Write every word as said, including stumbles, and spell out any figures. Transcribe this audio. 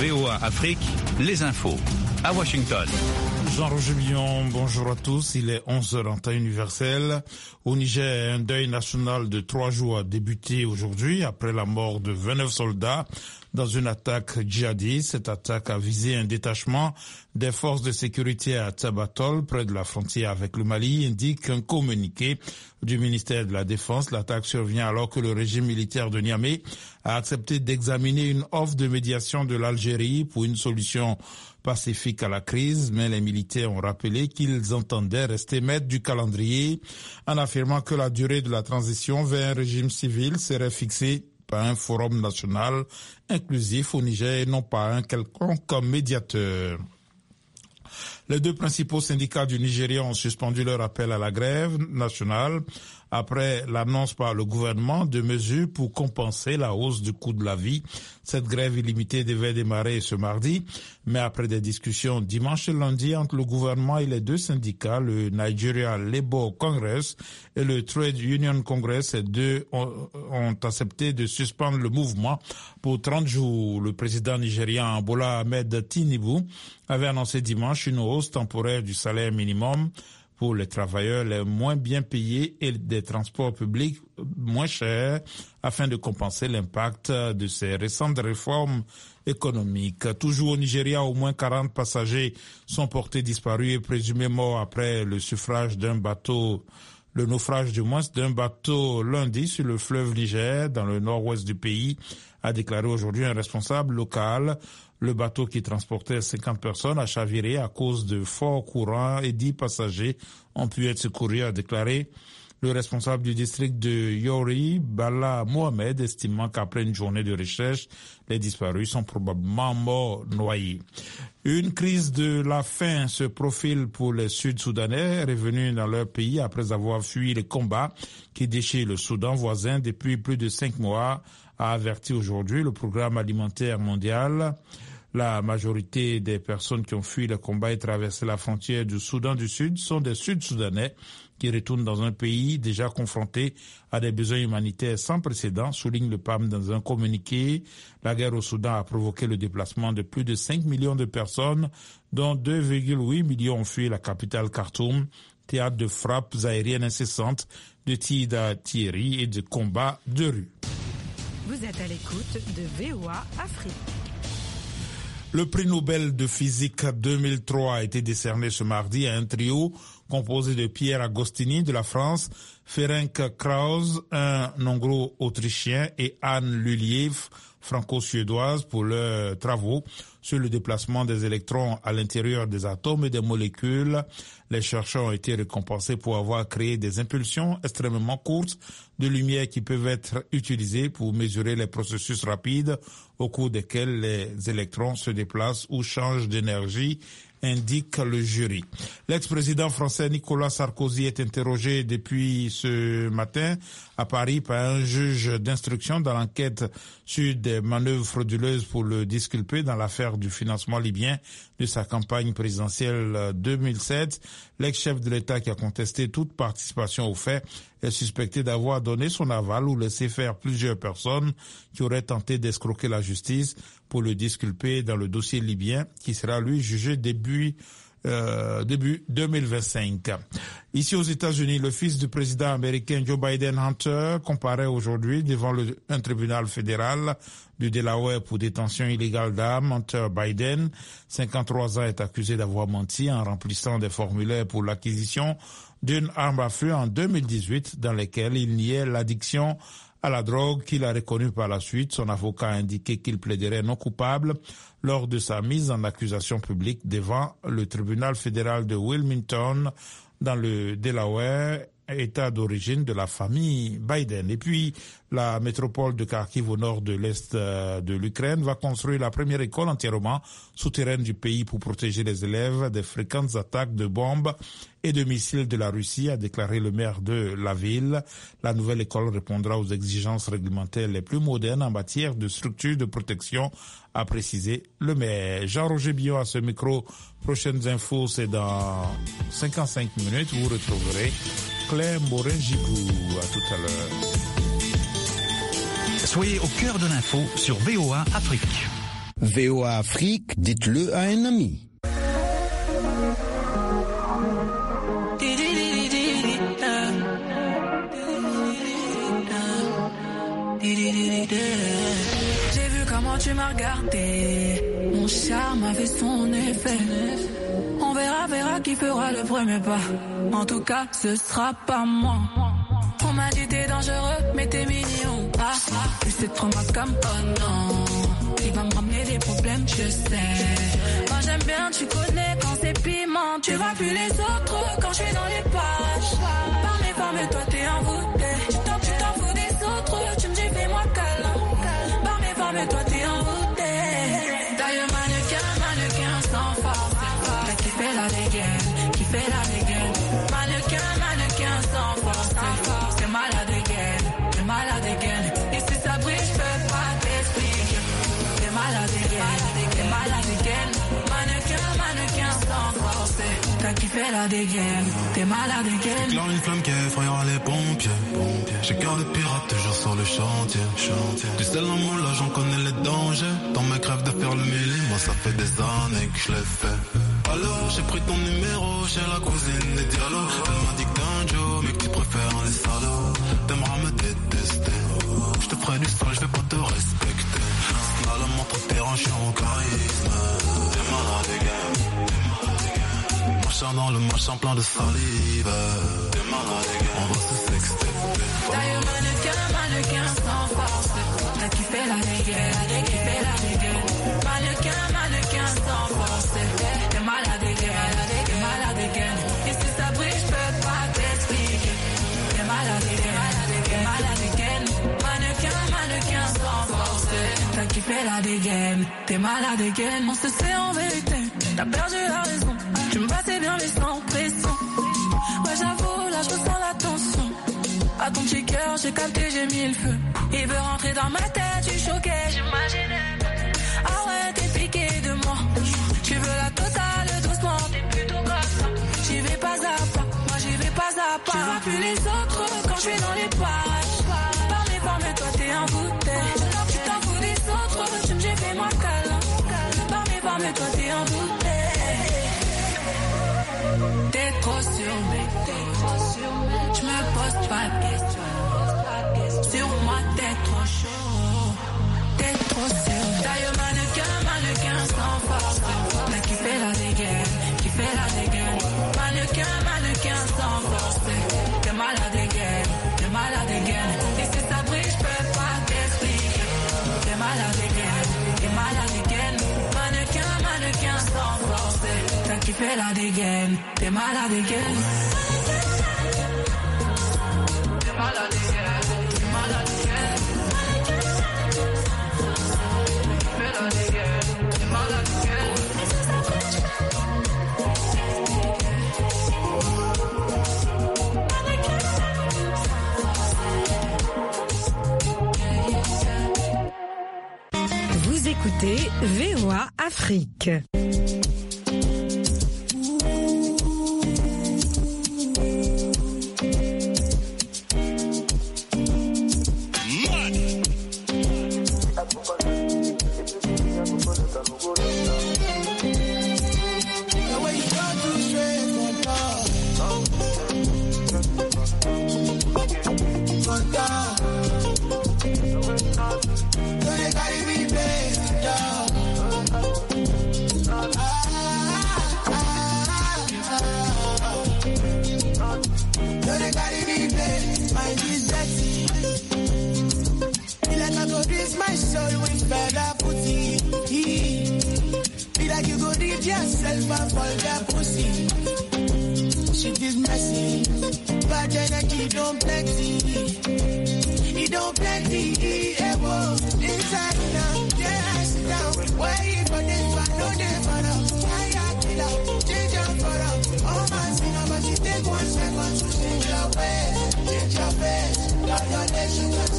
V O A Afrique, les infos. À Washington. Jean-Roger Billon, bonjour à tous. Il est onze heures en temps universel. Au Niger, un deuil national de trois jours a débuté aujourd'hui après la mort de vingt-neuf soldats dans une attaque djihadiste. Cette attaque a visé un détachement des forces de sécurité à Tabatol, près de la frontière avec le Mali, indique un communiqué du ministère de la Défense. L'attaque survient alors que le régime militaire de Niamey a accepté d'examiner une offre de médiation de l'Algérie pour une solution pacifique à la crise, mais les militaires ont rappelé qu'ils entendaient rester maîtres du calendrier en affirmant que la durée de la transition vers un régime civil serait fixée par un forum national inclusif au Niger et non par un quelconque médiateur. Les deux principaux syndicats du Nigeria ont suspendu leur appel à la grève nationale après l'annonce par le gouvernement de mesures pour compenser la hausse du coût de la vie. Cette grève illimitée devait démarrer ce mardi, mais après des discussions dimanche et lundi entre le gouvernement et les deux syndicats, le Nigeria Labour Congress et le Trade Union Congress, ces deux ont, ont accepté de suspendre le mouvement pour trente jours. Le président nigérian Bola Ahmed Tinubu avait annoncé dimanche une hausse temporaire du salaire minimum pour les travailleurs les moins bien payés et des transports publics moins chers afin de compenser l'impact de ces récentes réformes économiques. Toujours au Nigeria, au moins quarante passagers sont portés disparus et présumés morts après le suffrage d'un bateau, le naufrage du moins d'un bateau lundi sur le fleuve Niger dans le nord-ouest du pays, a déclaré aujourd'hui un responsable local. Le bateau qui transportait cinquante personnes a chaviré à cause de forts courants et dix passagers ont pu être secourus, a déclaré le responsable du district de Yori, Bala Mohamed, estimant qu'après une journée de recherche, les disparus sont probablement morts noyés. Une crise de la faim se profile pour les Sud-Soudanais revenus dans leur pays après avoir fui les combats qui déchirent le Soudan voisin depuis plus de cinq mois, a averti aujourd'hui le Programme alimentaire mondial. La majorité des personnes qui ont fui le combat et traversé la frontière du Soudan du Sud sont des Sud-Soudanais qui retournent dans un pays déjà confronté à des besoins humanitaires sans précédent, souligne le P A M dans un communiqué. La guerre au Soudan a provoqué le déplacement de plus de cinq millions de personnes, dont deux virgule huit millions ont fui la capitale Khartoum, théâtre de frappes aériennes incessantes, de tirs d'artillerie et de combats de rue. Vous êtes à l'écoute de V O A Afrique. Le prix Nobel de physique deux mille trois a été décerné ce mardi à un trio composé de Pierre Agostini de la France, Ferenc Krauss, un hongro-autrichien, et Anne Luliev, franco-suédoise, pour leurs travaux sur le déplacement des électrons à l'intérieur des atomes et des molécules. Les chercheurs ont été récompensés pour avoir créé des impulsions extrêmement courtes de lumière qui peuvent être utilisées pour mesurer les processus rapides au cours desquels les électrons se déplacent ou changent d'énergie, indique le jury. L'ex-président français Nicolas Sarkozy est interrogé depuis ce matin à Paris par un juge d'instruction dans l'enquête sur des manœuvres frauduleuses pour le disculper dans l'affaire du financement libyen de sa campagne présidentielle deux mille sept. L'ex-chef de l'État qui a contesté toute participation aux faits est suspecté d'avoir donné son aval ou laissé faire plusieurs personnes qui auraient tenté d'escroquer la justice pour le disculper dans le dossier libyen qui sera lui jugé début Euh, début deux mille vingt-cinq. Ici aux États-Unis, le fils du président américain Joe Biden Hunter comparaît aujourd'hui devant le, un tribunal fédéral du Delaware pour détention illégale d'armes. Hunter Biden, cinquante-trois ans, est accusé d'avoir menti en remplissant des formulaires pour l'acquisition d'une arme à feu en deux mille dix-huit dans lesquels il niait l'addiction à la drogue qu'il a reconnue par la suite. Son avocat a indiqué qu'il plaiderait non coupable lors de sa mise en accusation publique devant le tribunal fédéral de Wilmington dans le Delaware, État d'origine de la famille Biden. Et puis, la métropole de Kharkiv au nord de l'est de l'Ukraine va construire la première école entièrement souterraine du pays pour protéger les élèves des fréquentes attaques de bombes et de missiles de la Russie, a déclaré le maire de la ville. La nouvelle école répondra aux exigences réglementaires les plus modernes en matière de structures de protection, a précisé le maire. Jean-Roger Billon à ce micro. Prochaines infos, c'est dans cinquante-cinq minutes. Vous retrouverez Claire Morin-Gigou. À tout à l'heure. Soyez au cœur de l'info sur V O A Afrique. V O A Afrique, dites-le à un ami. J'ai vu comment tu m'as regardé, mon charme a fait son effet. On verra, verra qui fera le premier pas. En tout cas, ce sera pas moi. On m'a dit t'es dangereux, mais t'es mignon. Ah, ah, et c'est trop ma comme oh non. Il va me ramener des problèmes, je sais. Moi j'aime bien, tu connais quand c'est piment. Tu vois plus les autres quand je suis dans les pages. Par mes femmes, toi t'es envoûté. Tu t'en, tu t'en fous des autres, tu me dis fais-moi câlin. Par mes femmes, toi t'es envoûté. D'ailleurs mannequin, mannequin sans force. Là qui fait la dégaine, qui fait la dégaine. Mannequin, mannequin sans force. T'es malade again, t'es malade again. Et si ça brille, je peux pas t'expliquer. T'es malade again, t'es malade again. Mannequin, mannequin sans force. T'as kiffé la dégaine, t'es malade again. J'éclaire une flamme qui effrayera les pompiers. J'ai cœur de pirate toujours sur le chantier. Tu sais l'amour là j'en connais les dangers. Dans mes crèves de faire le mêlé, moi ça fait des années que je l'ai fait. Alors j'ai pris ton numéro chez la cousine des dialogues. Elle m'a dit que t'es un Joe mais que tu préfères les salauds. T'aimeras me détester. Je te ferai du sale, je vais pas te respecter. Là la montre t'es ranché en charisme. T'es malade again. Machin dans le machin plein de salive. T'es malade again. On va se sexter. D'ailleurs mannequin, mannequin sans force. T'as kiffé la dégaine, t'as kiffé la dégaine. Mannequin, mannequin sans force. T'es malade again, t'es malade again. Et si ça brille, je peux pas t'expliquer. T'es malade again, t'es malade again. Mannequin, mannequin sans force. T'as kiffé la dégaine, t'es malade again. On se sait en vérité, t'as perdu la raison. Tu me passais bien mais sans pression. Ouais j'avoue, là je ressens la tension. À ton petit cœur, j'ai capté, j'ai mis le feu. Il veut rentrer dans ma tête, tu choquais, j'imaginais. Ah ouais, t'es piqué de moi. Tu veux la totale doucement, t'es plutôt comme ça. J'y vais pas à pas, moi j'y vais pas à pas. Tu vois plus les autres quand je suis dans les pages. Par mes formes, toi t'es envoûté. Tu t'en fous des autres, tu me j'ai fait moi câlin. Par mes formes, toi t'es envoûté. T'es trop sur mes, t'es trop sur mes. Je me pose pas de questions. Sur moi t'es trop chaud. T'es trop sur. D'ailleurs mannequin, mannequin sans force. Là qui fait la dégaine, qui fait la dégaine. Mannequin, mannequin sans force. T'es malade again, t'es malade again. Et si ça brille, je peux pas t'expliquer. T'es malade again, t'es malade again. Mannequin, mannequin sans force. T'as kiffé la dégaine, t'es malade again. T'es malade again, t'es malade again. T'es malade again, t'es malade again. Vous écoutez V O A Afrique. Change your face, got your nation.